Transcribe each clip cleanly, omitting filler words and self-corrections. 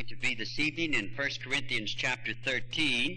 going to be this evening in 1 Corinthians chapter 13.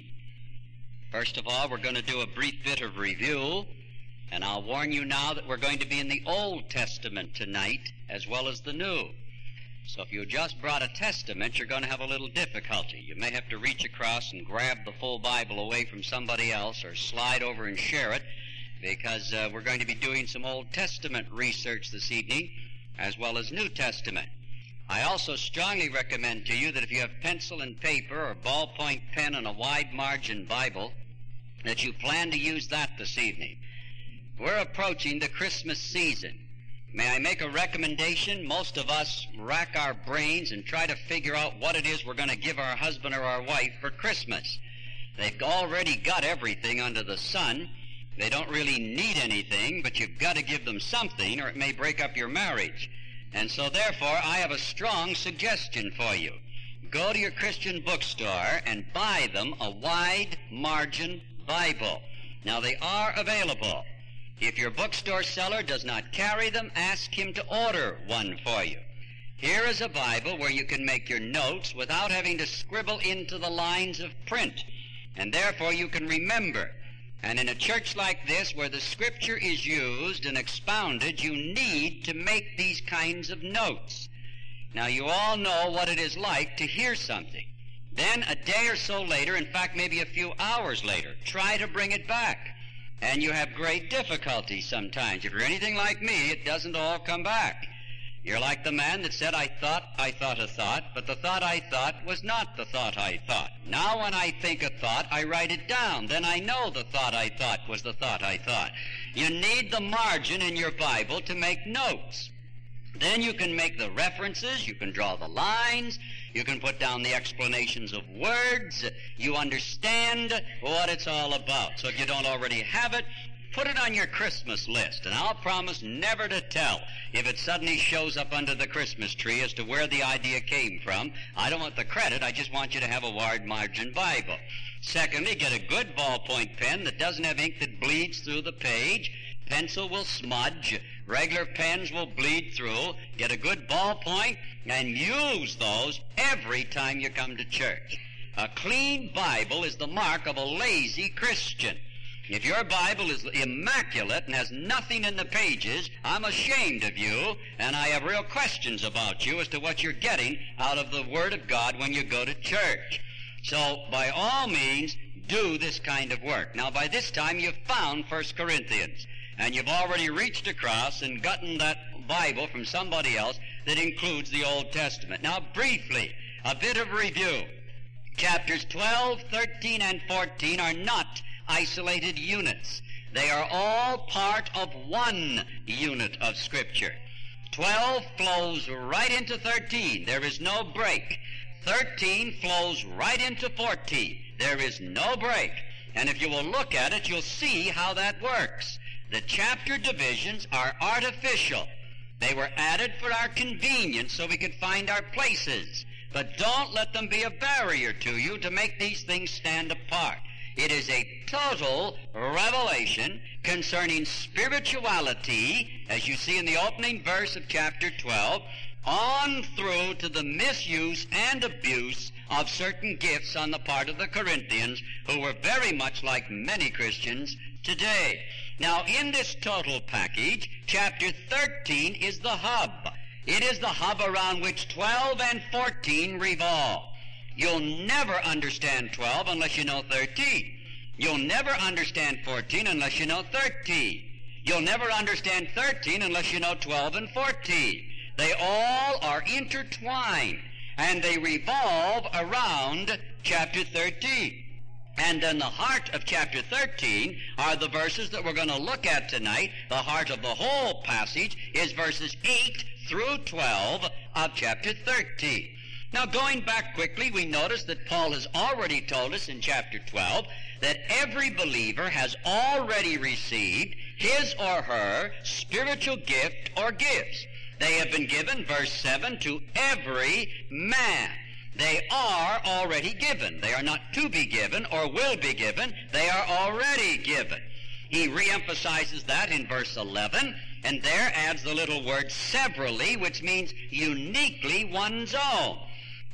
First of all, we're going to do a brief bit of review, and I'll warn you now that we're going to be in the Old Testament tonight as well as the New. So if you just brought a Testament, you're going to have a little difficulty. You may have to reach across and grab the full Bible away from somebody else or slide over and share it, because we're going to be doing some Old Testament research this evening as well as New Testament. I also strongly recommend to you that if you have pencil and paper or ballpoint pen and a wide margin Bible, that you plan to use that this evening. We're approaching the Christmas season. May I make a recommendation? Most of us rack our brains and try to figure out what it is we're going to give our husband or our wife for Christmas. They've already got everything under the sun. They don't really need anything, but you've got to give them something or it may break up your marriage. And so therefore, I have a strong suggestion for you. Go to your Christian bookstore and buy them a wide margin Bible. Now, they are available. If your bookstore seller does not carry them, ask him to order one for you. Here is a Bible where you can make your notes without having to scribble into the lines of print, and therefore you can remember. And in a church like this, where the Scripture is used and expounded, you need to make these kinds of notes. Now, you all know what it is like to hear something. Then, a day or so later, in fact, maybe a few hours later, try to bring it back. And you have great difficulty sometimes. If you're anything like me, it doesn't all come back. You're like the man that said, I thought a thought, but the thought I thought was not the thought I thought. Now when I think a thought, I write it down. Then I know the thought I thought was the thought I thought. You need the margin in your Bible to make notes. Then you can make the references, you can draw the lines, you can put down the explanations of words. You understand what it's all about. So if you don't already have it, put it on your Christmas list, and I'll promise never to tell if it suddenly shows up under the Christmas tree as to where the idea came from. I don't want the credit. I just want you to have a wide margin Bible. Secondly, get a good ballpoint pen that doesn't have ink that bleeds through the page. Pencil will smudge. Regular pens will bleed through. Get a good ballpoint and use those every time you come to church. A clean Bible is the mark of a lazy Christian. If your Bible is immaculate and has nothing in the pages, I'm ashamed of you, and I have real questions about you as to what you're getting out of the Word of God when you go to church. So, by all means, do this kind of work. Now, by this time, you've found 1 Corinthians, and you've already reached across and gotten that Bible from somebody else that includes the Old Testament. Now, briefly, a bit of review. Chapters 12, 13, and 14 are not isolated units. They are all part of one unit of Scripture. 12 flows right into 13. There is no break. 13 flows right into 14. There is no break. And if you will look at it, you'll see how that works. The chapter divisions are artificial. They were added for our convenience so we could find our places. But don't let them be a barrier to you to make these things stand apart. It is a total revelation concerning spirituality, as you see in the opening verse of chapter 12, on through to the misuse and abuse of certain gifts on the part of the Corinthians, who were very much like many Christians today. Now, in this total package, chapter 13 is the hub. It is the hub around which 12 and 14 revolve. You'll never understand 12 unless you know 13. You'll never understand 14 unless you know 13. You'll never understand 13 unless you know 12 and 14. They all are intertwined, and they revolve around chapter 13. And then the heart of chapter 13 are the verses that we're going to look at tonight. The heart of the whole passage is verses 8 through 12 of chapter 13. Now, going back quickly, we notice that Paul has already told us in chapter 12 that every believer has already received his or her spiritual gift or gifts. They have been given, verse 7, to every man. They are already given. They are not to be given or will be given. They are already given. He reemphasizes that in verse 11, and there adds the little word severally, which means uniquely one's own.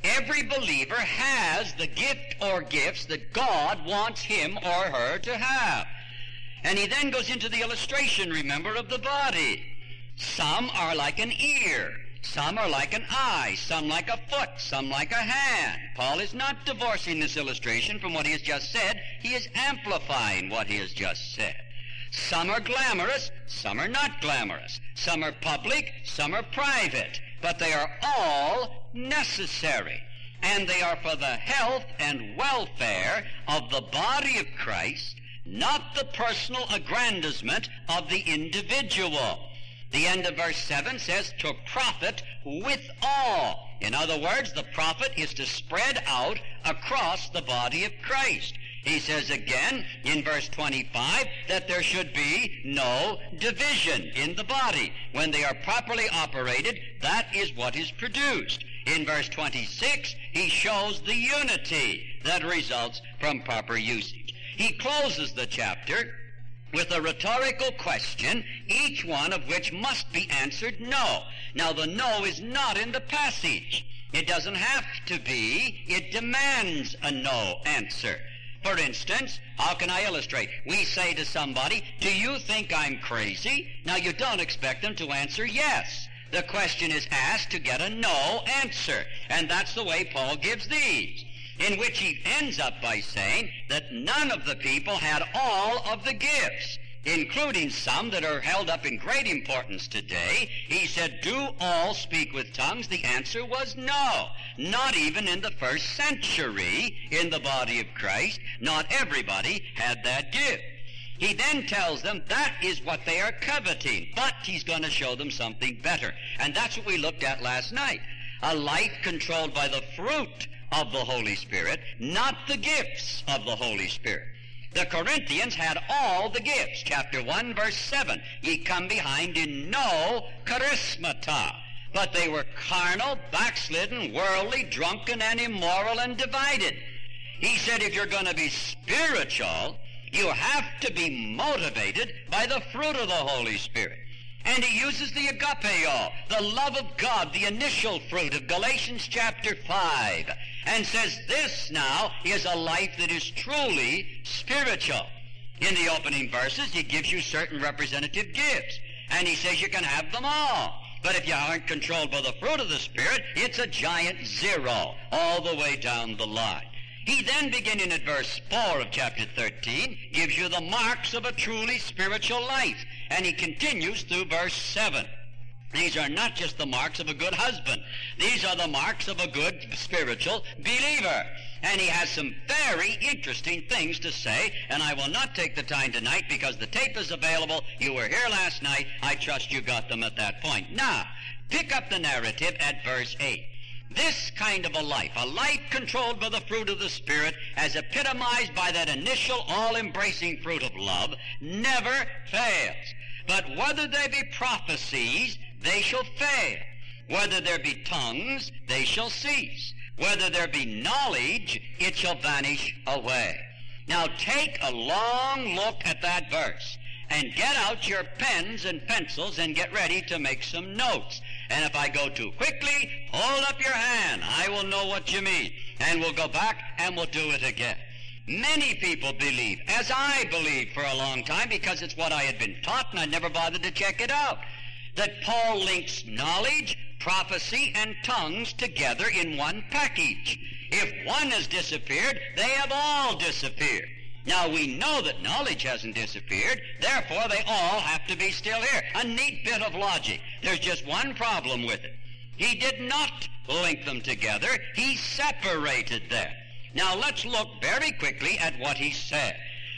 Every believer has the gift or gifts that God wants him or her to have. And he then goes into the illustration, remember, of the body. Some are like an ear, some are like an eye, some like a foot, some like a hand. Paul is not divorcing this illustration from what he has just said. He is amplifying what he has just said. Some are glamorous, some are not glamorous. Some are public, some are private. But they are all necessary. And they are for the health and welfare of the body of Christ, not the personal aggrandizement of the individual. The end of verse 7 says, to profit with all. In other words, the profit is to spread out across the body of Christ. He says again in verse 25 that there should be no division in the body. When they are properly operated, that is what is produced. In verse 26, he shows the unity that results from proper usage. He closes the chapter with a rhetorical question, each one of which must be answered no. Now, the no is not in the passage. It doesn't have to be. It demands a no answer. For instance, how can I illustrate? We say to somebody, do you think I'm crazy? Now, you don't expect them to answer yes. The question is asked to get a no answer. And that's the way Paul gives these, in which he ends up by saying that none of the people had all of the gifts, including some that are held up in great importance today. He said, do all speak with tongues? The answer was no. Not even in the first century in the body of Christ, not everybody had that gift. He then tells them that is what they are coveting, but he's going to show them something better. And that's what we looked at last night. A life controlled by the fruit of the Holy Spirit, not the gifts of the Holy Spirit. The Corinthians had all the gifts. Chapter 1, verse 7. Ye come behind in no charismata. But they were carnal, backslidden, worldly, drunken, and immoral, and divided. He said if you're going to be spiritual, you have to be motivated by the fruit of the Holy Spirit. And he uses the agapeo, the love of God, the initial fruit of Galatians chapter 5, and says this now is a life that is truly spiritual. In the opening verses, he gives you certain representative gifts, and he says you can have them all. But if you aren't controlled by the fruit of the Spirit, it's a giant zero all the way down the line. He then, beginning at verse 4 of chapter 13, gives you the marks of a truly spiritual life. And he continues through verse 7. These are not just the marks of a good husband. These are the marks of a good spiritual believer. And he has some very interesting things to say, and I will not take the time tonight because the tape is available. You were here last night. I trust you got them at that point. Now, pick up the narrative at verse 8. This kind of a life controlled by the fruit of the Spirit, as epitomized by that initial all-embracing fruit of love, never fails. But whether there be prophecies, they shall fail. Whether there be tongues, they shall cease. Whether there be knowledge, it shall vanish away. Now take a long look at that verse and get out your pens and pencils and get ready to make some notes. And if I go too quickly, hold up your hand. I will know what you mean. And we'll go back and we'll do it again. Many people believe, as I believed for a long time because it's what I had been taught and I never bothered to check it out, that Paul links knowledge, prophecy, and tongues together in one package. If one has disappeared, they have all disappeared. Now, we know that knowledge hasn't disappeared, therefore they all have to be still here. A neat bit of logic. There's just one problem with it. He did not link them together. He separated them. Now, let's look very quickly at what he said.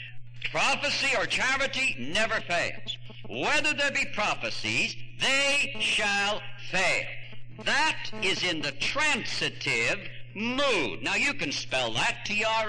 Prophecy or charity never fails. Whether there be prophecies, they shall fail. That is in the transitive mood. Now, you can spell that,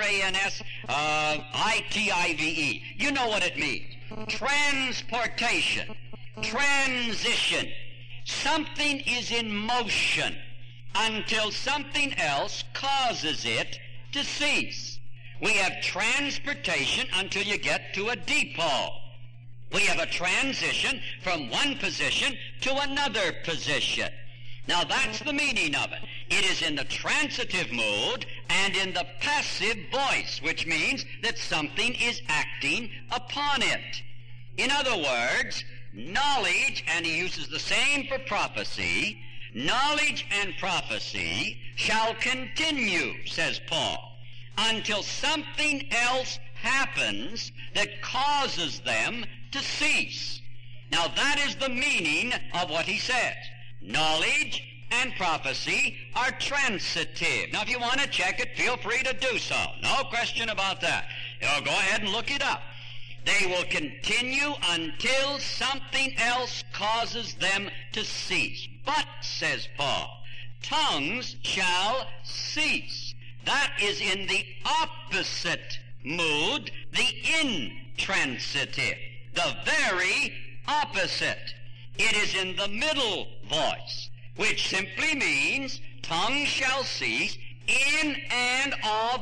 T-R-A-N-S-I-T-I-V-E. You know what it means. Transportation. Transition. Something is in motion until something else causes it to cease. We have transportation until you get to a depot. We have a transition from one position to another position. Now, that's the meaning of it. It is in the transitive mood and in the passive voice, which means that something is acting upon it. In other words, knowledge, and he uses the same for prophecy, knowledge and prophecy shall continue, says Paul, until something else happens that causes them to cease. Now that is the meaning of what he says. Knowledge and prophecy are transitive. Now if you want to check it, feel free to do so. No question about that. Go ahead and look it up. They will continue until something else causes them to cease. But, says Paul, tongues shall cease. That is in the opposite mood, the intransitive, the very opposite. It is in the middle voice, which simply means tongues shall cease in and of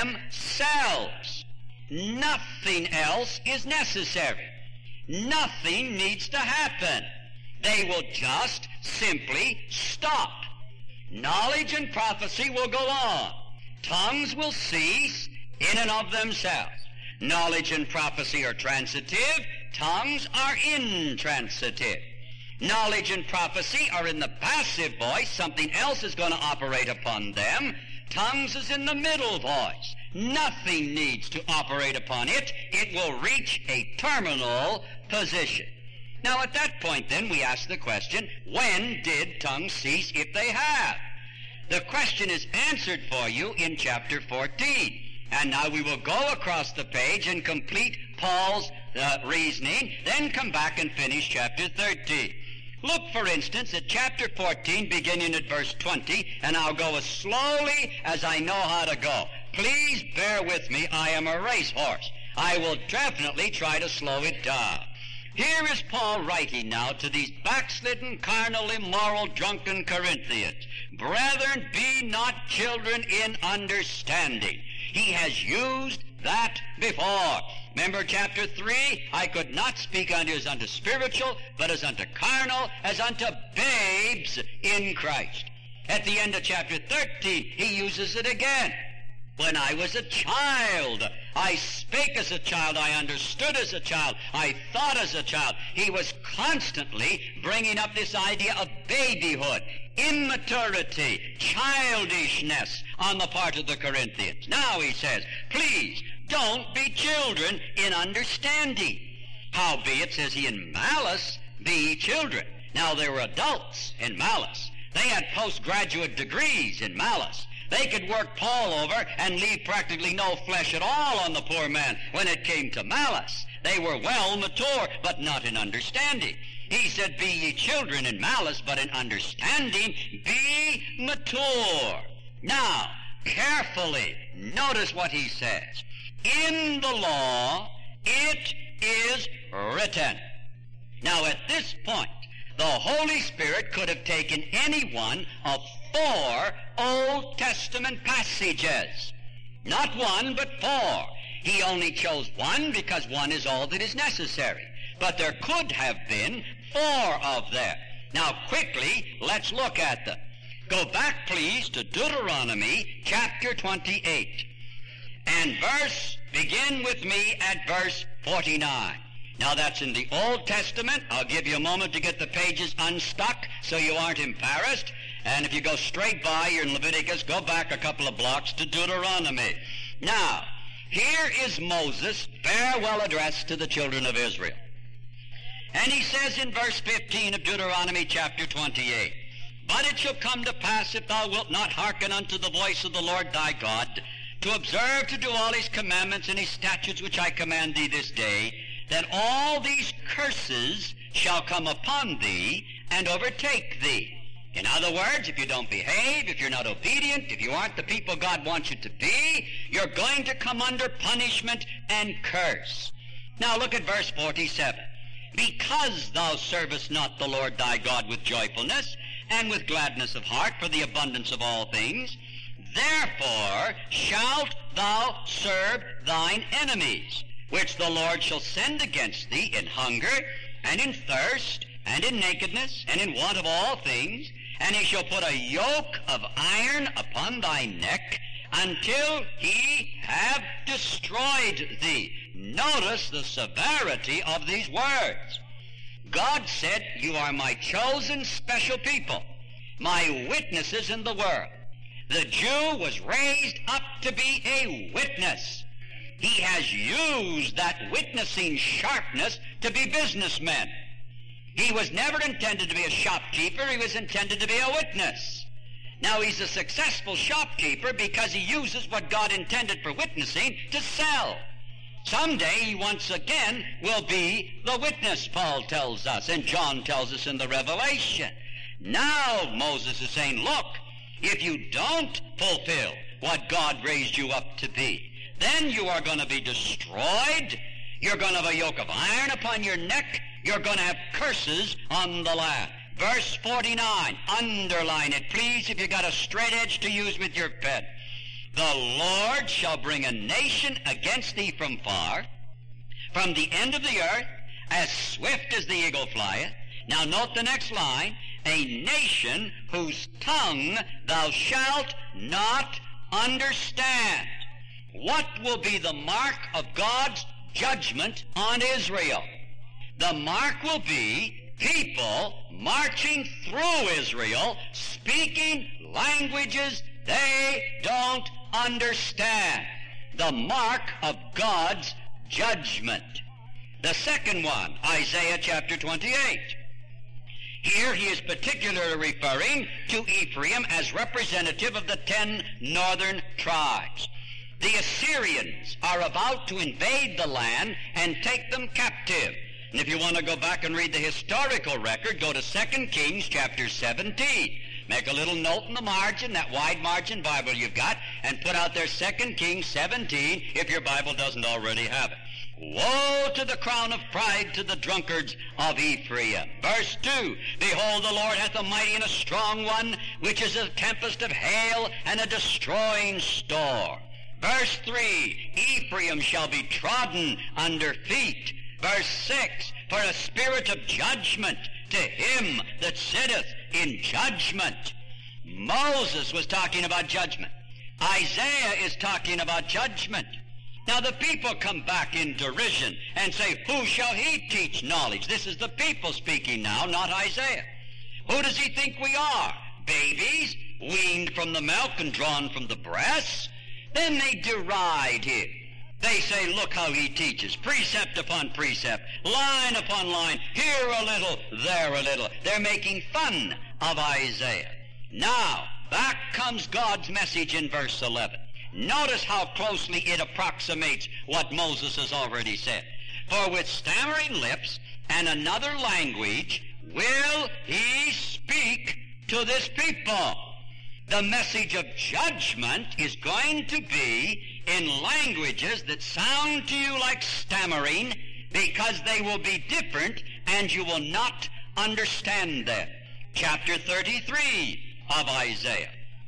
themselves. Nothing else is necessary. Nothing needs to happen. They will just simply stop. Knowledge and prophecy will go on. Tongues will cease in and of themselves. Knowledge and prophecy are transitive. Tongues are intransitive. Knowledge and prophecy are in the passive voice. Something else is going to operate upon them. Tongues is in the middle voice. Nothing needs to operate upon it. It will reach a terminal position. Now at that point then we ask the question, when did tongues cease if they have? The question is answered for you in chapter 14. And now we will go across the page and complete Paul's reasoning, then come back and finish chapter 13. Look, for instance, at chapter 14, beginning at verse 20, and I'll go as slowly as I know how to go. Please bear with me. I am a racehorse. I will definitely try to slow it down. Here is Paul writing now to these backslidden, carnal, immoral, drunken Corinthians. Brethren, be not children in understanding. He has used that before. Remember chapter 3? I could not speak unto you as unto spiritual, but as unto carnal, as unto babes in Christ. At the end of chapter 13, he uses it again. When I was a child, I spake as a child, I understood as a child, I thought as a child. He was constantly bringing up this idea of babyhood, immaturity, childishness on the part of the Corinthians. Now he says, please, don't be children in understanding. Howbeit, says he, in malice be ye children. Now they were adults in malice. They had postgraduate degrees in malice. They could work Paul over and leave practically no flesh at all on the poor man when it came to malice. They were well mature, but not in understanding. He said, be ye children in malice, but in understanding be mature. Now, carefully notice what he says. In the law it is written. Now at this point, the Holy Spirit could have taken any one of 4 Old Testament passages. Not 1, but 4. He only chose 1 because 1 is all that is necessary. But there could have been 4 of them. Now quickly, let's look at them. Go back, please, to Deuteronomy chapter 28. And begin with me at verse 49. Now that's in the Old Testament. I'll give you a moment to get the pages unstuck so you aren't embarrassed. And if you go straight by, you're in Leviticus, go back a couple of blocks to Deuteronomy. Now, here is Moses' farewell address to the children of Israel. And he says in verse 15 of Deuteronomy chapter 28, But it shall come to pass, if thou wilt not hearken unto the voice of the Lord thy God, to observe to do all his commandments and his statutes which I command thee this day, that all these curses shall come upon thee and overtake thee. In other words, if you don't behave, if you're not obedient, if you aren't the people God wants you to be, you're going to come under punishment and curse. Now look at verse 47. Because thou servest not the Lord thy God with joyfulness and with gladness of heart for the abundance of all things, therefore shalt thou serve thine enemies, which the Lord shall send against thee in hunger and in thirst and in nakedness and in want of all things, and he shall put a yoke of iron upon thy neck until he have destroyed thee. Notice the severity of these words. God said, you are my chosen special people, my witnesses in the world. The Jew was raised up to be a witness. He has used that witnessing sharpness to be businessmen. He was never intended to be a shopkeeper. He was intended to be a witness. Now he's a successful shopkeeper because he uses what God intended for witnessing to sell. Someday he once again will be the witness, Paul tells us, and John tells us in the Revelation. Now Moses is saying, look, if you don't fulfill what God raised you up to be, then you are going to be destroyed. You're going to have a yoke of iron upon your neck. You're going to have curses on the land. Verse 49, underline it, please, if you got a straight edge to use with your pen. The Lord shall bring a nation against thee from far, from the end of the earth, as swift as the eagle flieth. Now note the next line, a nation whose tongue thou shalt not understand. What will be the mark of God's judgment on Israel? The mark will be people marching through Israel, speaking languages they don't understand. The mark of God's judgment. The second one, Isaiah chapter 28. Here he is particularly referring to Ephraim as representative of the 10 northern tribes. The Assyrians are about to invade the land and take them captive. And if you want to go back and read the historical record, go to 2 Kings chapter 17. Make a little note in the margin, that wide margin Bible you've got, and put out there 2 Kings 17 if your Bible doesn't already have it. Woe to the crown of pride to the drunkards of Ephraim. Verse 2, behold, the Lord hath a mighty and a strong one, which is a tempest of hail and a destroying storm. Verse 3, Ephraim shall be trodden under feet. Verse 6, for a spirit of judgment to him that sitteth in judgment. Moses was talking about judgment. Isaiah is talking about judgment. Now the people come back in derision and say, who shall he teach knowledge? This is the people speaking now, not Isaiah. Who does he think we are? Babies, weaned from the milk and drawn from the breast? Then they deride him. They say, look how he teaches, precept upon precept, line upon line, here a little, there a little. They're making fun of Isaiah. Now, back comes God's message in verse 11. Notice how closely it approximates what Moses has already said. For with stammering lips and another language will he speak to this people. The message of judgment is going to be in languages that sound to you like stammering, because they will be different and you will not understand them. Chapter 33 of Isaiah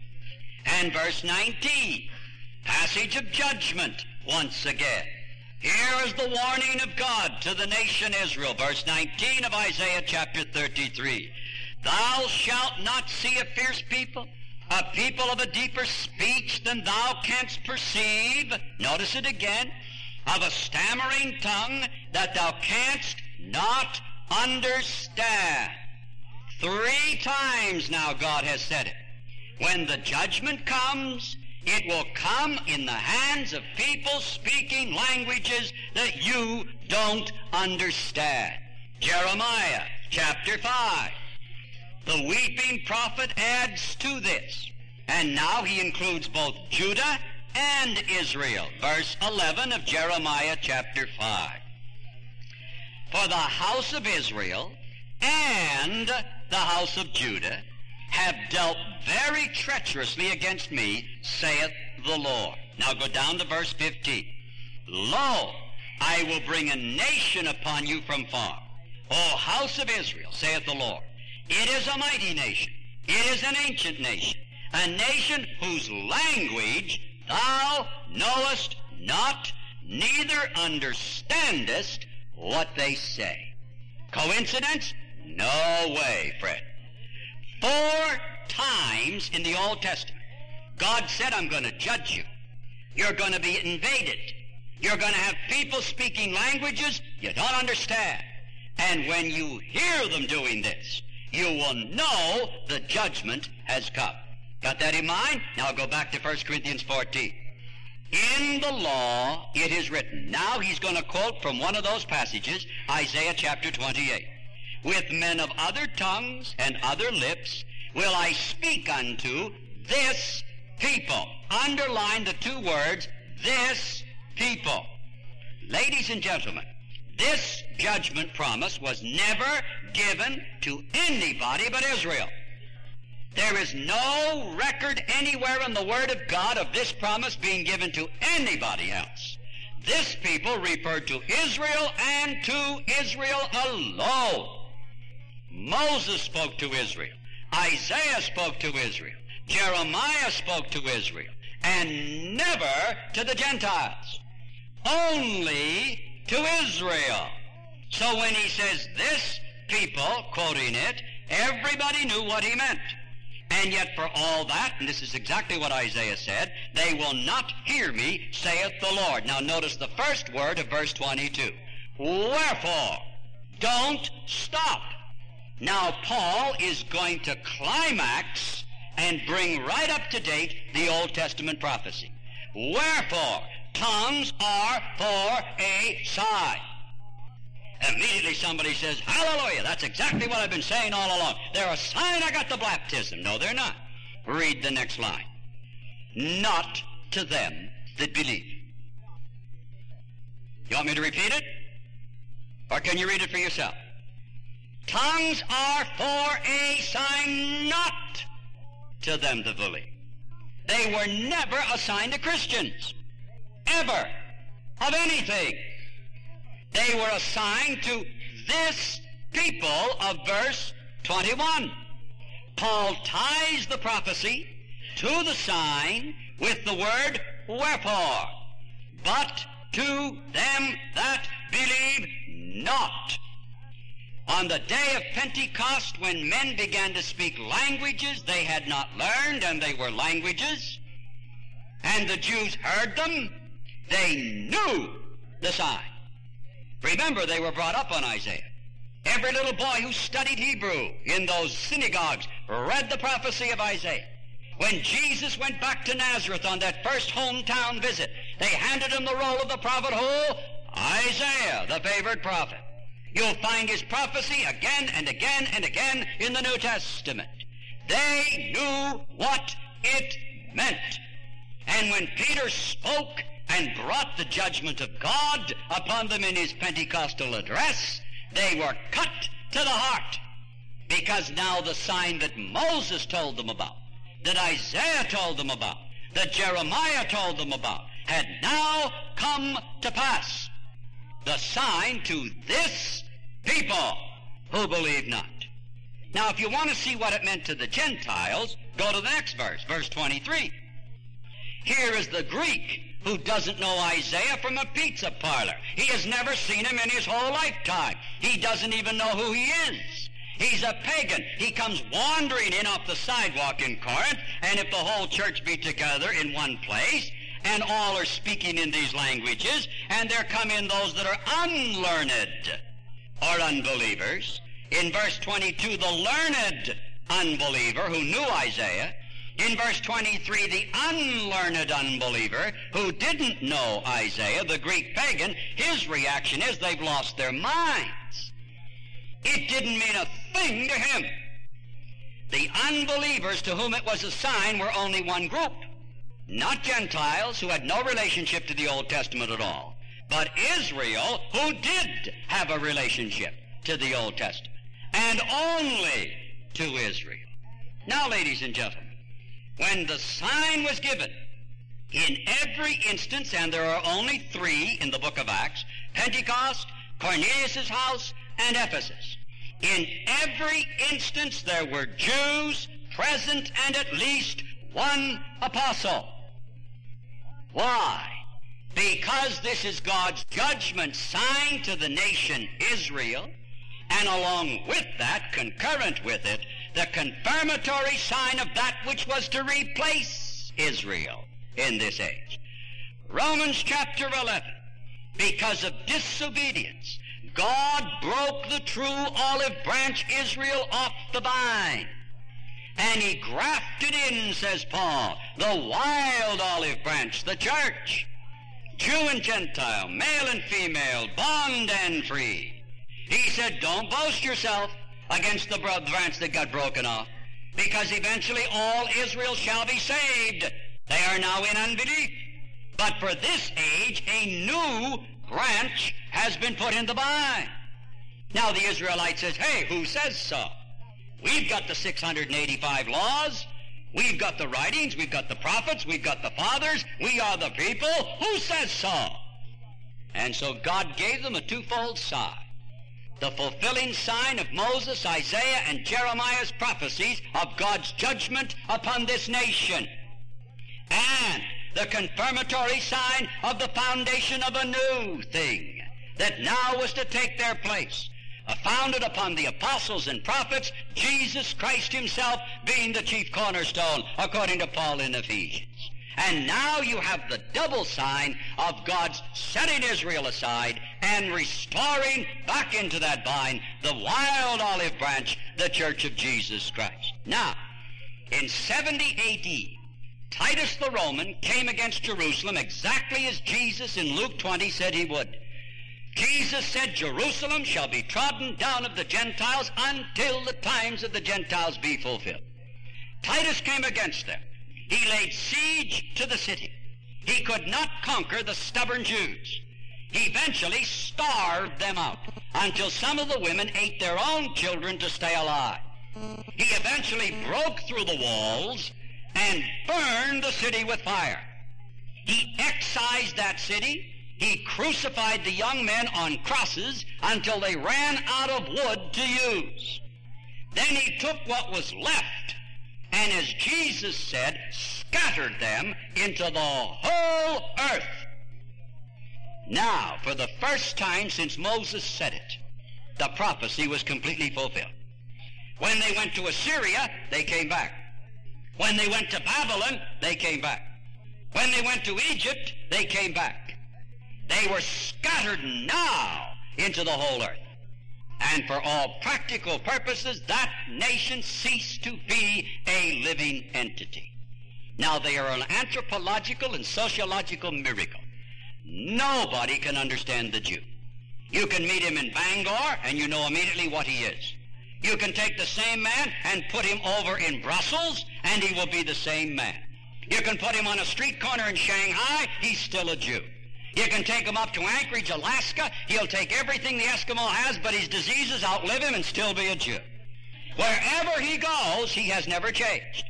and verse 19, passage of judgment once again. Here is the warning of God to the nation Israel, verse 19 of Isaiah chapter 33. Thou shalt not see a fierce people, a people of a deeper speech than thou canst perceive. Notice it again. Of a stammering tongue that thou canst not understand. 3 times now God has said it. When the judgment comes, it will come in the hands of people speaking languages that you don't understand. Jeremiah chapter 5. The weeping prophet adds to this, and now he includes both Judah and Israel. Verse 11 of Jeremiah chapter 5. For the house of Israel and the house of Judah have dealt very treacherously against me, saith the Lord. Now go down to verse 15. Lo, I will bring a nation upon you from far. O house of Israel, saith the Lord. It is a mighty nation. It is an ancient nation. A nation whose language thou knowest not, neither understandest what they say. Coincidence? No way, Fred. 4 times in the Old Testament, God said, I'm going to judge you. You're going to be invaded. You're going to have people speaking languages you don't understand. And when you hear them doing this, you will know the judgment has come. Got that in mind? Now go back to 1 Corinthians 14. In the law it is written. Now he's going to quote from one of those passages, Isaiah chapter 28. With men of other tongues and other lips will I speak unto this people. Underline the 2 words, this people. Ladies and gentlemen, this judgment promise was never given to anybody but Israel. There is no record anywhere in the Word of God of this promise being given to anybody else. This people referred to Israel and to Israel alone. Moses spoke to Israel. Isaiah spoke to Israel. Jeremiah spoke to Israel. And never to the Gentiles. Only to Israel. So when he says this people, quoting it, everybody knew what he meant. And yet for all that, and this is exactly what Isaiah said, they will not hear me, saith the Lord. Now notice the first word of verse 22. Wherefore, don't stop. Now Paul is going to climax and bring right up to date the Old Testament prophecy. Wherefore, tongues are for a sign. Immediately somebody says, hallelujah, that's exactly what I've been saying all along. They're a sign I got the baptism. No, they're not. Read the next line. Not to them that believe. You want me to repeat it? Or can you read it for yourself? Tongues are for a sign, not to them that believe. They were never assigned to Christians. Ever. Of anything. They were assigned to this people of verse 21. Paul ties the prophecy to the sign with the word wherefore. But to them that believe not. On the day of Pentecost, when men began to speak languages they had not learned, and they were languages, and the Jews heard them, they knew the sign. Remember, they were brought up on Isaiah. Every little boy who studied Hebrew in those synagogues read the prophecy of Isaiah. When Jesus went back to Nazareth on that first hometown visit, they handed him the roll of the prophet who? Isaiah, the favored prophet. You'll find his prophecy again and again and again in the New Testament. They knew what it meant. And when Peter spoke and brought the judgment of God upon them in his Pentecostal address, they were cut to the heart. Because now the sign that Moses told them about, that Isaiah told them about, that Jeremiah told them about, had now come to pass. The sign to this people who believe not. Now, if you want to see what it meant to the Gentiles, go to the next verse, verse 23. Here is the Greek who doesn't know Isaiah from a pizza parlor. He has never seen him in his whole lifetime. He doesn't even know who he is. He's a pagan. He comes wandering in off the sidewalk in Corinth, and if the whole church be together in one place, and all are speaking in these languages, and there come in those that are unlearned or unbelievers. In verse 22, the learned unbeliever who knew Isaiah. In verse 23, the unlearned unbeliever who didn't know Isaiah, the Greek pagan, his reaction is they've lost their minds. It didn't mean a thing to him. The unbelievers to whom it was a sign were only one group. Not Gentiles who had no relationship to the Old Testament at all, but Israel who did have a relationship to the Old Testament, and only to Israel. Now, ladies and gentlemen, when the sign was given, in every instance, and there are only 3 in the book of Acts, Pentecost, Cornelius' house, and Ephesus. In every instance there were Jews present and at least one apostle. Why? Because this is God's judgment sign to the nation Israel, and along with that, concurrent with it, the confirmatory sign of that which was to replace Israel in this age. Romans chapter 11. Because of disobedience, God broke the true olive branch, Israel, off the vine. And he grafted in, says Paul, the wild olive branch, the church. Jew and Gentile, male and female, bond and free. He said, don't boast yourself against the branch that got broken off, because eventually all Israel shall be saved. They are now in unbelief. But for this age, a new branch has been put in the vine. Now the Israelite says, hey, who says so? We've got the 685 laws. We've got the writings. We've got the prophets. We've got the fathers. We are the people. Who says so? And so God gave them a twofold sign. The fulfilling sign of Moses, Isaiah, and Jeremiah's prophecies of God's judgment upon this nation. And the confirmatory sign of the foundation of a new thing that now was to take their place, founded upon the apostles and prophets, Jesus Christ himself being the chief cornerstone, according to Paul in Ephesians. And now you have the double sign of God's setting Israel aside and restoring back into that vine the wild olive branch, the church of Jesus Christ. Now, in 70 A.D., Titus the Roman came against Jerusalem exactly as Jesus in Luke 20 said he would. Jesus said, Jerusalem shall be trodden down of the Gentiles until the times of the Gentiles be fulfilled. Titus came against them. He laid siege to the city. He could not conquer the stubborn Jews. He eventually starved them out until some of the women ate their own children to stay alive. He eventually broke through the walls and burned the city with fire. He excised that city. He crucified the young men on crosses until they ran out of wood to use. Then he took what was left and, as Jesus said, scattered them into the whole earth. Now, for the first time since Moses said it, the prophecy was completely fulfilled. When they went to Assyria, they came back. When they went to Babylon, they came back. When they went to Egypt, they came back. They were scattered now into the whole earth. And for all practical purposes, that nation ceased to be a living entity. Now they are an anthropological and sociological miracle. Nobody can understand the Jew. You can meet him in Bangor and you know immediately what he is. You can take the same man and put him over in Brussels and he will be the same man. You can put him on a street corner in Shanghai, he's still a Jew. You can take him up to Anchorage, Alaska, he'll take everything the Eskimo has, but his diseases outlive him and still be a Jew. Wherever he goes, he has never changed.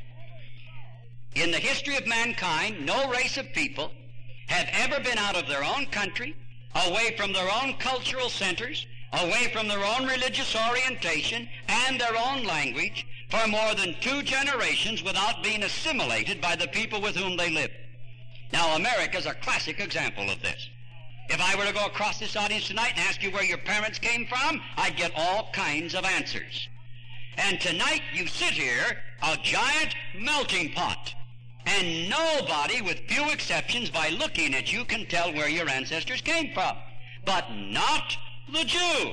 In the history of mankind, no race of people have ever been out of their own country, away from their own cultural centers, away from their own religious orientation and their own language for more than 2 generations without being assimilated by the people with whom they live. Now, America's a classic example of this. If I were to go across this audience tonight and ask you where your parents came from, I'd get all kinds of answers. And tonight you sit here, a giant melting pot, and nobody, with few exceptions, by looking at you can tell where your ancestors came from. But not the Jew.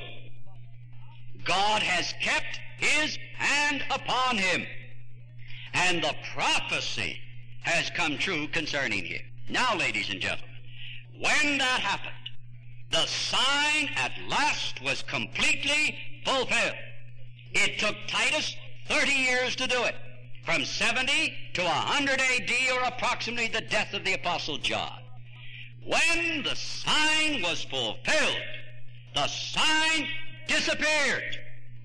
God has kept his hand upon him, and the prophecy has come true concerning him. Now, ladies and gentlemen, when that happened, the sign at last was completely fulfilled. It took Titus 30 years to do it, from 70 to 100 A.D., or approximately the death of the Apostle John. When the sign was fulfilled, the sign disappeared.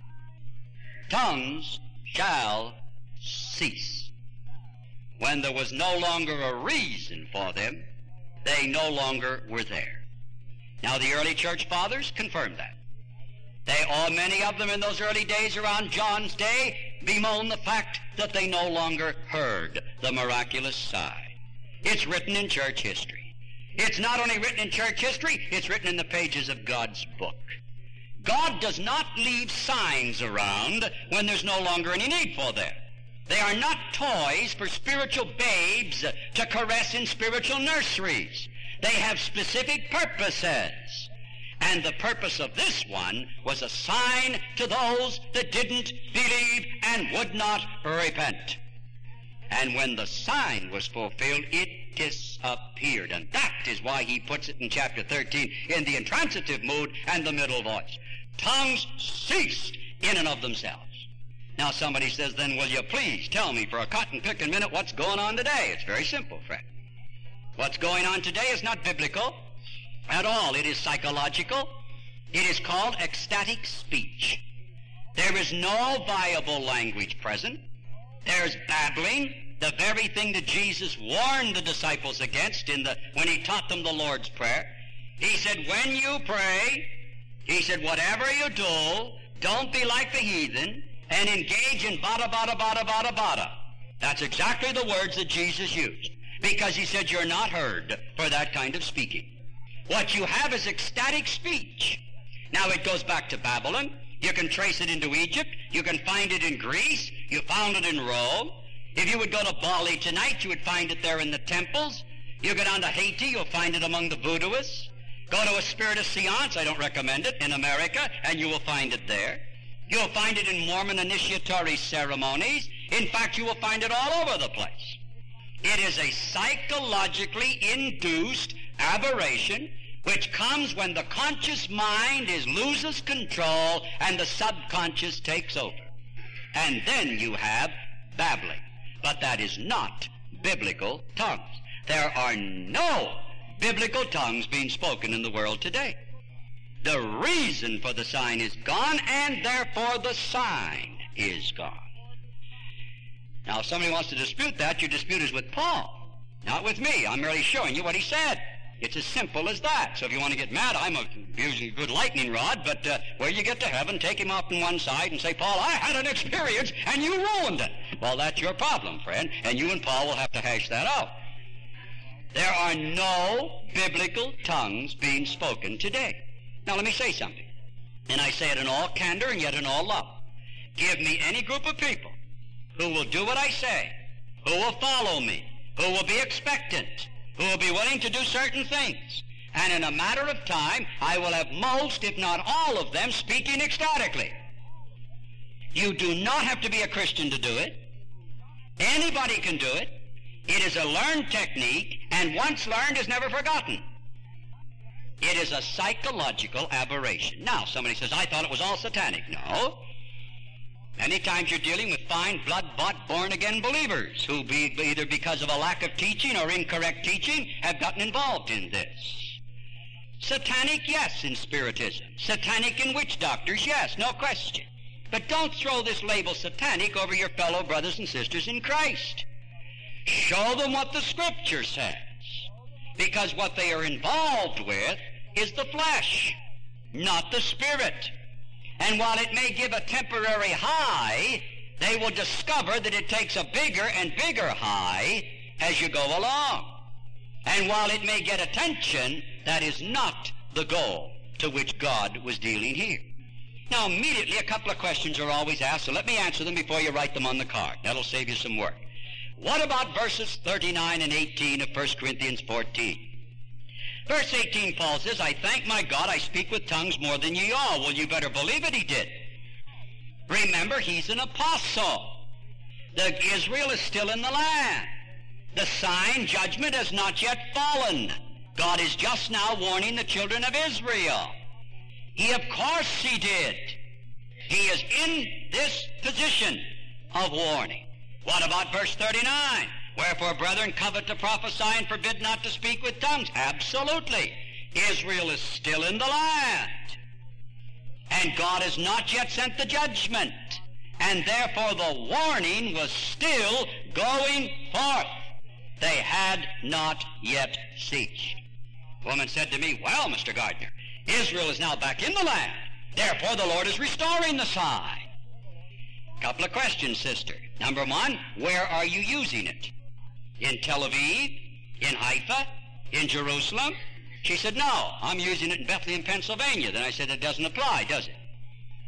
Tongues shall cease. When there was no longer a reason for them, they no longer were there. Now, the early church fathers confirmed that. Many of them in those early days around John's day bemoan the fact that they no longer heard the miraculous sign. It's written in church history. It's not only written in church history, it's written in the pages of God's book. God does not leave signs around when there's no longer any need for them. They are not toys for spiritual babes to caress in spiritual nurseries. They have specific purposes. And the purpose of this one was a sign to those that didn't believe and would not repent. And when the sign was fulfilled, it disappeared. And that is why he puts it in chapter 13 in the intransitive mood and the middle voice. Tongues ceased in and of themselves. Now somebody says, then will you please tell me for a cotton-picking minute what's going on today? It's very simple, friend. What's going on today is not biblical at all. It is psychological. It is called ecstatic speech. There is no viable language present. There's babbling, the very thing that Jesus warned the disciples against when he taught them the Lord's Prayer. He said, when you pray, he said, whatever you do, don't be like the heathen and engage in bada, bada, bada, bada, bada. That's exactly the words that Jesus used, because he said you're not heard for that kind of speaking. What you have is ecstatic speech. Now it goes back to Babylon. You can trace it into Egypt. You can find it in Greece. You found it in Rome. If you would go to Bali tonight, you would find it there in the temples. You go down to Haiti, you'll find it among the Voodooists. Go to a spirit of seance, I don't recommend it, in America, and you will find it there. You'll find it in Mormon initiatory ceremonies. In fact, you will find it all over the place. It is a psychologically induced aberration which comes when the conscious mind loses control and the subconscious takes over. And then you have babbling. But that is not biblical tongues. There are no biblical tongues being spoken in the world today. The reason for the sign is gone, and therefore the sign is gone. Now, if somebody wants to dispute that, your dispute is with Paul, not with me. I'm merely showing you what he said. It's as simple as that. So if you want to get mad, I'm using a good lightning rod, but where you get to heaven, take him up on one side and say, Paul, I had an experience, and you ruined it. Well, that's your problem, friend, and you and Paul will have to hash that out. There are no biblical tongues being spoken today. Now, let me say something, and I say it in all candor and yet in all love. Give me any group of people who will do what I say, who will follow me, who will be expectant, who will be willing to do certain things, and in a matter of time, I will have most, if not all of them, speaking ecstatically. You do not have to be a Christian to do it. Anybody can do it. It is a learned technique, and once learned is never forgotten. It is a psychological aberration. Now, somebody says, I thought it was all satanic. No. Many times you're dealing with fine, blood-bought, born-again believers who, either because of a lack of teaching or incorrect teaching, have gotten involved in this. Satanic, yes, in spiritism. Satanic in witch doctors, yes, no question. But don't throw this label satanic over your fellow brothers and sisters in Christ. Show them what the Scripture says. Because what they are involved with is the flesh, not the spirit. And while it may give a temporary high, they will discover that it takes a bigger and bigger high as you go along. And while it may get attention, that is not the goal to which God was dealing here. Now, immediately a couple of questions are always asked, so let me answer them before you write them on the card. That'll save you some work. What about verses 39 and 18 of 1 Corinthians 14? Verse 18, Paul says, I thank my God I speak with tongues more than ye all. Well, you better believe it, he did. Remember, he's an apostle. Israel is still in the land. The sign, judgment, has not yet fallen. God is just now warning the children of Israel. Of course he did. He is in this position of warning. What about verse 39? Wherefore, brethren, covet to prophesy and forbid not to speak with tongues. Absolutely. Israel is still in the land. And God has not yet sent the judgment. And therefore the warning was still going forth. They had not yet ceased. A woman said to me, well, Mr. Gardner, Israel is now back in the land. Therefore the Lord is restoring the sign. Couple of questions, sister. Number one, where are you using it? In Tel Aviv? In Haifa? In Jerusalem? She said, no, I'm using it in Bethlehem, Pennsylvania. Then I said, it doesn't apply, does it?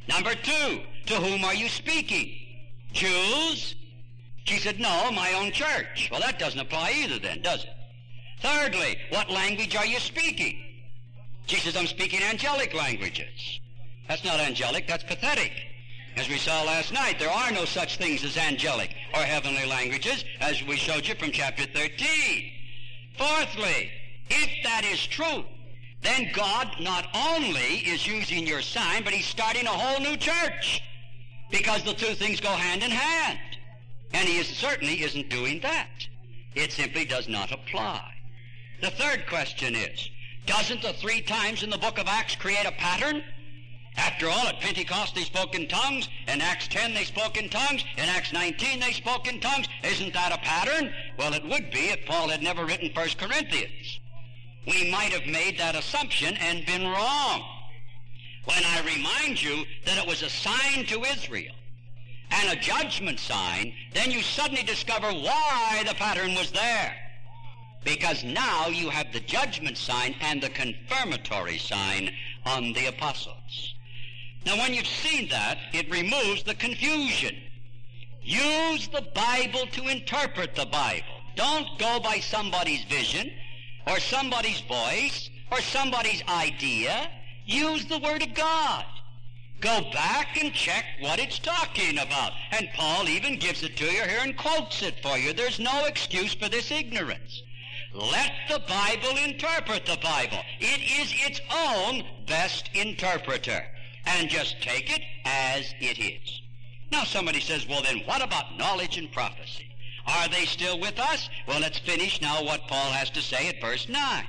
Number two, to whom are you speaking? Jews? She said, no, my own church. Well, that doesn't apply either then, does it? Thirdly, what language are you speaking? She says, I'm speaking angelic languages. That's not angelic, that's pathetic. As we saw last night, there are no such things as angelic or heavenly languages, as we showed you from chapter 13. Fourthly, if that is true, then God not only is using your sign, but he's starting a whole new church, because the two things go hand in hand. And he certainly isn't doing that. It simply does not apply. The third question is, doesn't the 3 times in the book of Acts create a pattern? After all, at Pentecost they spoke in tongues, in Acts 10 they spoke in tongues, in Acts 19 they spoke in tongues. Isn't that a pattern? Well, it would be if Paul had never written 1 Corinthians. We might have made that assumption and been wrong. When I remind you that it was a sign to Israel and a judgment sign, then you suddenly discover why the pattern was there. Because now you have the judgment sign and the confirmatory sign on the apostles. Now, when you've seen that, it removes the confusion. Use the Bible to interpret the Bible. Don't go by somebody's vision or somebody's voice or somebody's idea. Use the Word of God. Go back and check what it's talking about. And Paul even gives it to you here and quotes it for you. There's no excuse for this ignorance. Let the Bible interpret the Bible. It is its own best interpreter. And just take it as it is. Now somebody says, well then what about knowledge and prophecy? Are they still with us? Well, let's finish now what Paul has to say at verse 9.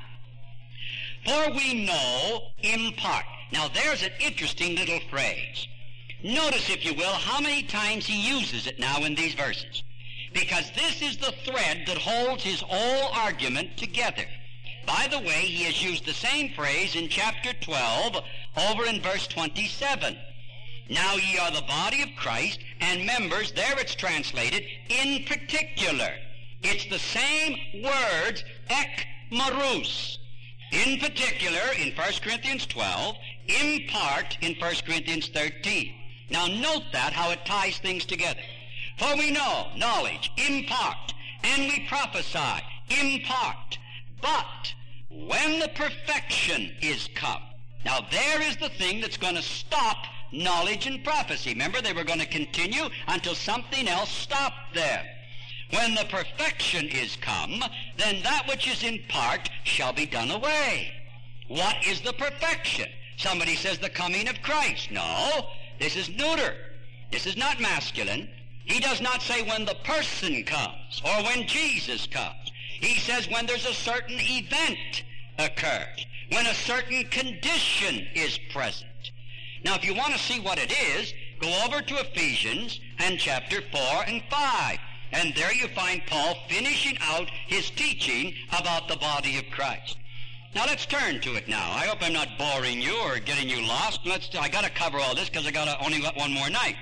For we know in part. Now there's an interesting little phrase. Notice, if you will, how many times he uses it now in these verses. Because this is the thread that holds his whole argument together. By the way, he has used the same phrase in chapter 12 over in verse 27. Now ye are the body of Christ and members, there it's translated, in particular. It's the same words, ek marus. In particular in 1 Corinthians 12, in part in 1 Corinthians 13. Now note that, how it ties things together. For we know, knowledge, in part, and we prophesy, in part. But when the perfection is come, now there is the thing that's going to stop knowledge and prophecy. Remember, they were going to continue until something else stopped them. When the perfection is come, then that which is in part shall be done away. What is the perfection? Somebody says the coming of Christ. No, this is neuter. This is not masculine. He does not say when the person comes or when Jesus comes. He says when there's a certain event occurs, when a certain condition is present. Now, if you want to see what it is, go over to Ephesians and chapter 4 and 5. And there you find Paul finishing out his teaching about the body of Christ. Now, let's turn to it now. I hope I'm not boring you or getting you lost. I got to cover all this because I only got one more night.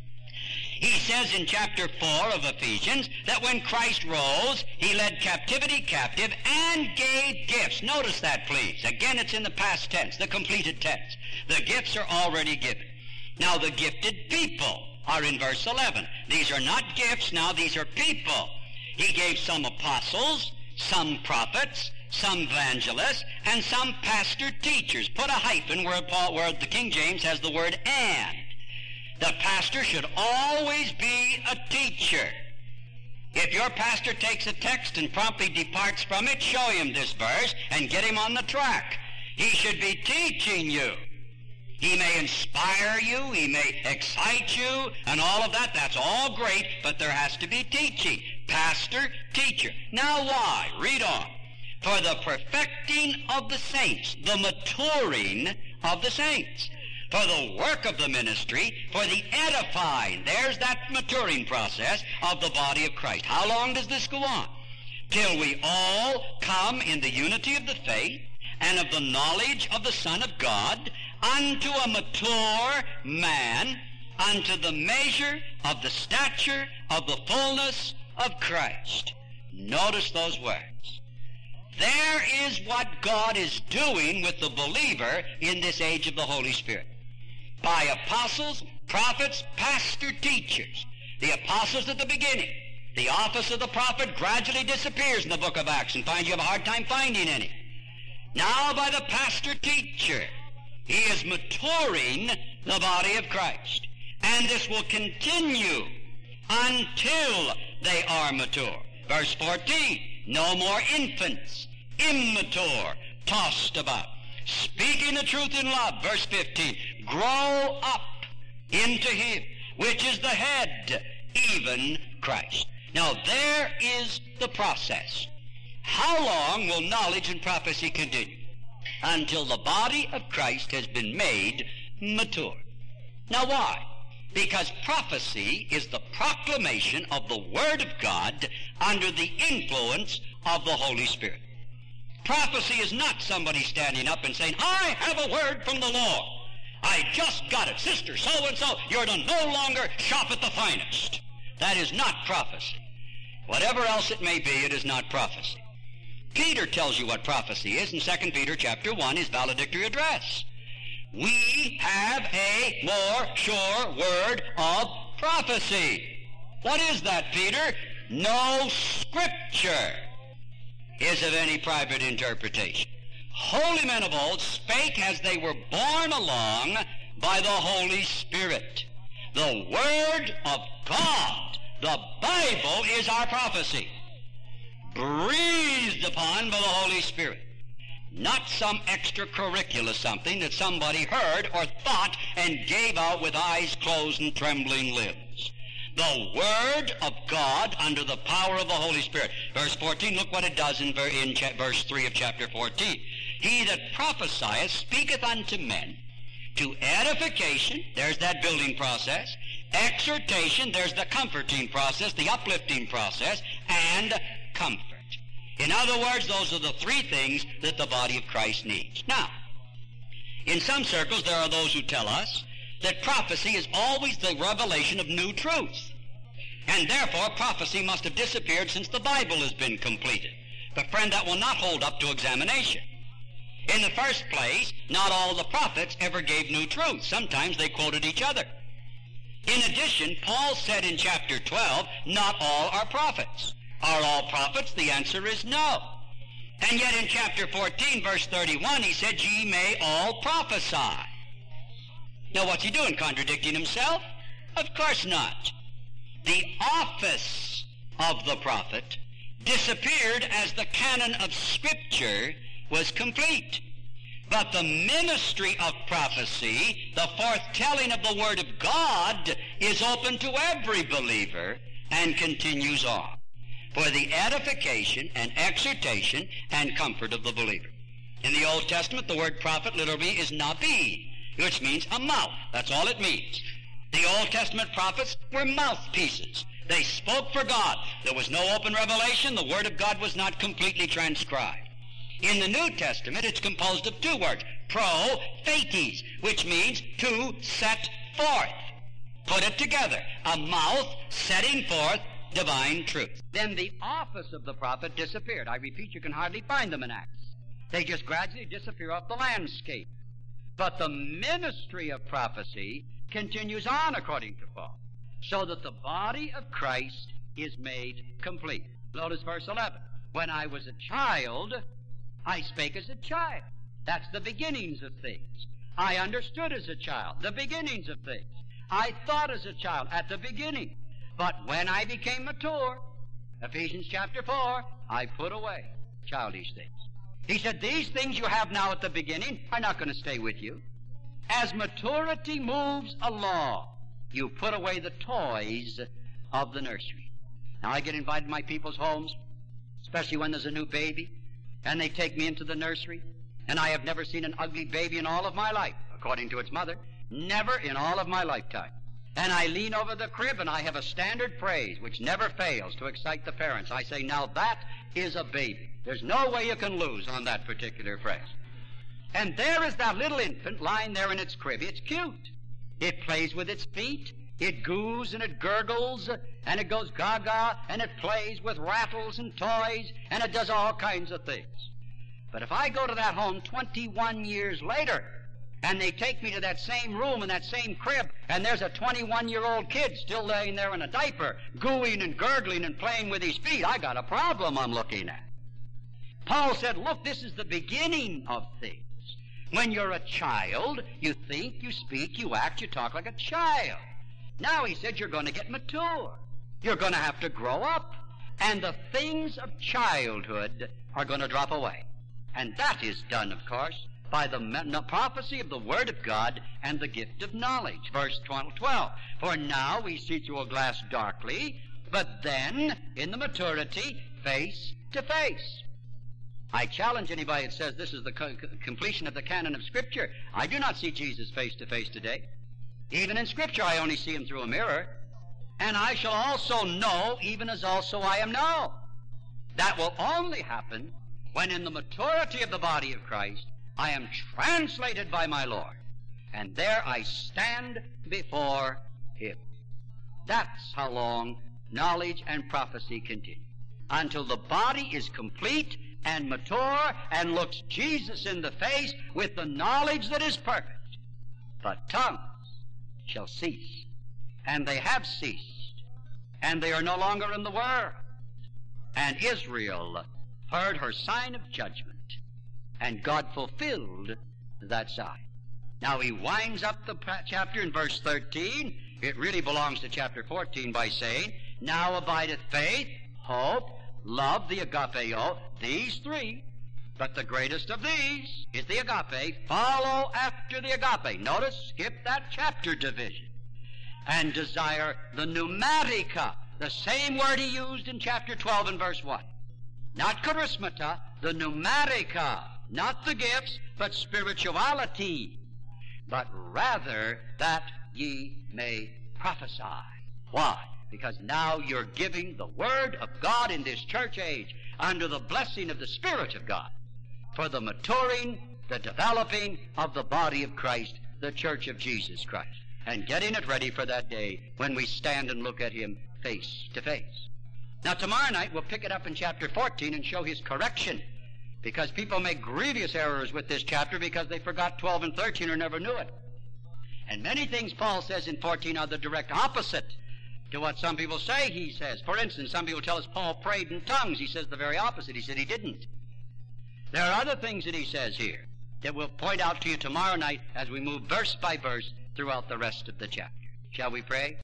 He says in chapter 4 of Ephesians that when Christ rose, he led captivity captive and gave gifts. Notice that, please. Again, it's in the past tense, the completed tense. The gifts are already given. Now, the gifted people are in verse 11. These are not gifts now, these are people. He gave some apostles, some prophets, some evangelists, and some pastor teachers. Put a hyphen where the King James has the word and. The pastor should always be a teacher. If your pastor takes a text and promptly departs from it, show him this verse and get him on the track. He should be teaching you. He may inspire you, he may excite you, and all of that. That's all great, but there has to be teaching. Pastor, teacher. Now why? Read on. For the perfecting of the saints, the maturing of the saints. For the work of the ministry, for the edifying, there's that maturing process of the body of Christ. How long does this go on? Till we all come in the unity of the faith and of the knowledge of the Son of God, unto a mature man, unto the measure of the stature of the fullness of Christ. Notice those words. There is what God is doing with the believer in this age of the Holy Spirit. by apostles, prophets, pastor, teachers. The apostles at the beginning. The office of the prophet gradually disappears in the book of Acts and finds you have a hard time finding any. Now by the pastor teacher, he is maturing the body of Christ. And this will continue until they are mature. Verse 14, no more infants, immature, tossed about, speaking the truth in love. Verse 15, grow up into him, which is the head, even Christ. Now there is the process. How long will knowledge and prophecy continue? Until the body of Christ has been made mature. Now why? Because prophecy is the proclamation of the Word of God under the influence of the Holy Spirit. Prophecy is not somebody standing up and saying, I have a word from the Lord. I just got it. Sister so-and-so, you're to no longer shop at the finest. That is not prophecy. Whatever else it may be, it is not prophecy. Peter tells you what prophecy is in 2 Peter chapter 1, his valedictory address. We have a more sure word of prophecy. What is that, Peter? No scripture is of any private interpretation. Holy men of old spake as they were borne along by the Holy Spirit. The Word of God, the Bible, is our prophecy, breathed upon by the Holy Spirit. Not some extracurricular something that somebody heard or thought and gave out with eyes closed and trembling lips. The Word of God under the power of the Holy Spirit. Verse 14, look what it does in verse 3 of chapter 14. He that prophesieth speaketh unto men to edification, there's that building process, exhortation, there's the comforting process, the uplifting process, and comfort. In other words, those are the three things that the body of Christ needs. Now, in some circles there are those who tell us that prophecy is always the revelation of new truth, and therefore prophecy must have disappeared since the Bible has been completed. But friend, that will not hold up to examination. In the first place, not all the prophets ever gave new truth. Sometimes they quoted each other. In addition, Paul said in chapter 12, not all are prophets. Are all prophets? The answer is no. And yet in chapter 14, verse 31, he said, ye may all prophesy. Now what's he doing, contradicting himself? Of course not. The office of the prophet disappeared as the canon of Scripture was complete. But the ministry of prophecy, the foretelling of the Word of God, is open to every believer and continues on for the edification and exhortation and comfort of the believer. In the Old Testament, the word prophet literally is nabi, which means a mouth. That's all it means. The Old Testament prophets were mouthpieces. They spoke for God. There was no open revelation. The Word of God was not completely transcribed. In the New Testament, it's composed of two words, prophetes, which means to set forth. Put it together, a mouth setting forth divine truth. Then the office of the prophet disappeared. I repeat, you can hardly find them in Acts. They just gradually disappear off the landscape. But the ministry of prophecy continues on, according to Paul, so that the body of Christ is made complete. Notice verse 11. When I was a child, I spake as a child. That's the beginnings of things. I understood as a child, the beginnings of things. I thought as a child at the beginning. But when I became mature, Ephesians chapter 4, I put away childish things. He said, these things you have now at the beginning are not going to stay with you. As maturity moves along, you put away the toys of the nursery. Now I get invited to my people's homes, especially when there's a new baby, and they take me into the nursery, and I have never seen an ugly baby in all of my life, according to its mother. Never in all of my lifetime. And I lean over the crib, and I have a standard phrase which never fails to excite the parents. I say, now that is a baby. There's no way you can lose on that particular phrase. And there is that little infant lying there in its crib. It's cute. It plays with its feet. It goos and it gurgles, and it goes gaga, and it plays with rattles and toys, and it does all kinds of things. But if I go to that home 21 years later, And they take me to that same room in that same crib, and there's a 21-year-old kid still laying there in a diaper, gooing and gurgling and playing with his feet. I got a problem I'm looking at. Paul said, look, this is the beginning of things. When you're a child, you think, you speak, you act, you talk like a child. Now he said you're going to get mature. You're going to have to grow up. And the things of childhood are going to drop away. And that is done, of course, by the prophecy of the Word of God and the gift of knowledge. Verse 12. For now we see through a glass darkly, but then in the maturity, face to face. I challenge anybody that says this is the completion of the canon of Scripture. I do not see Jesus face to face today. Even in Scripture I only see him through a mirror. And I shall also know, even as also I am known. That will only happen when in the maturity of the body of Christ I am translated by my Lord, and there I stand before him. That's how long knowledge and prophecy continue, until the body is complete and mature and looks Jesus in the face with the knowledge that is perfect. But tongues shall cease, and they have ceased, and they are no longer in the world. And Israel heard her sign of judgment, and God fulfilled that sign. Now he winds up the chapter in verse 13. It really belongs to chapter 14 by saying, now abideth faith, hope, love, the agapeo, these three. But the greatest of these is the agape. Follow after the agape. Notice, skip that chapter division. And desire the pneumatica, the same word he used in chapter 12 and verse 1. Not charismata, the pneumatica. Not the gifts, but spirituality. But rather that ye may prophesy. Why? Because now you're giving the Word of God in this church age under the blessing of the Spirit of God for the maturing, the developing of the body of Christ, the church of Jesus Christ, and getting it ready for that day when we stand and look at him face to face. Now tomorrow night we'll pick it up in chapter 14 and show his correction, because people make grievous errors with this chapter because they forgot 12 and 13 or never knew it. And many things Paul says in 14 are the direct opposite to what some people say he says. For instance, some people tell us Paul prayed in tongues. He says the very opposite. He said he didn't. There are other things that he says here that we'll point out to you tomorrow night as we move verse by verse throughout the rest of the chapter. Shall we pray?